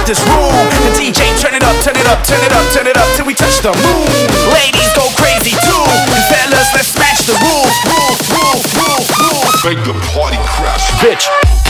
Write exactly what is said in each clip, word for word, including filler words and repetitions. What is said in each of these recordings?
shake this room. The D J turn it up, turn it up, turn it up, turn it up till we touch the moon. Ladies go crazy too, and fellas let's smash the rules. Rules, rules, rules, rules. Make the party crash, bitch.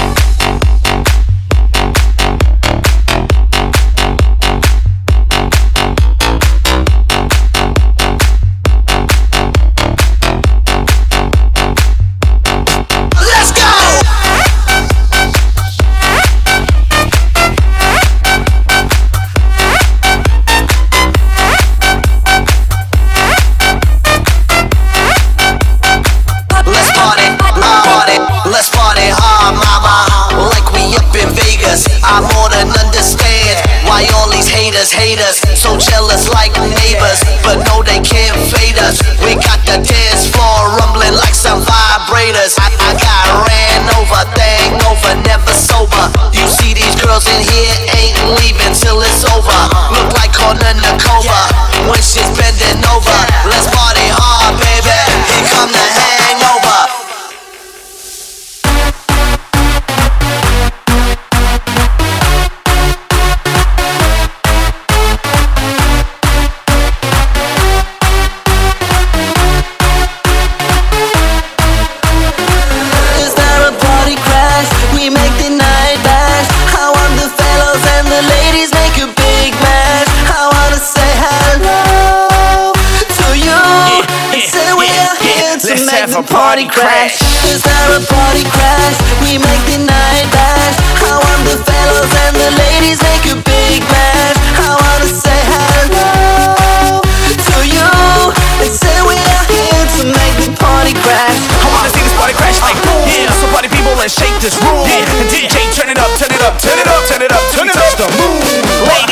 Haters, so jealous like neighbors, but no they can't fade us. We got the dance floor rumbling like some vibrators. I, I got ran over, thing over, never sober. You see these girls in here ain't leaving till it's over. Look like Corner Nakova when she's bending over. Let's party hard, baby. Here come the hangover. Have a party crash. Is there a party crash? We make the night dash. I want the fellows and the ladies make a big bash. I wanna say hello to you and say we are here to make the party crash. I wanna see this party crash like boom. Yeah, so party people, let's shake this room. Yeah, the D J turn it up, turn it up, turn it up, turn it up, turn it up, touch the moon. Ladies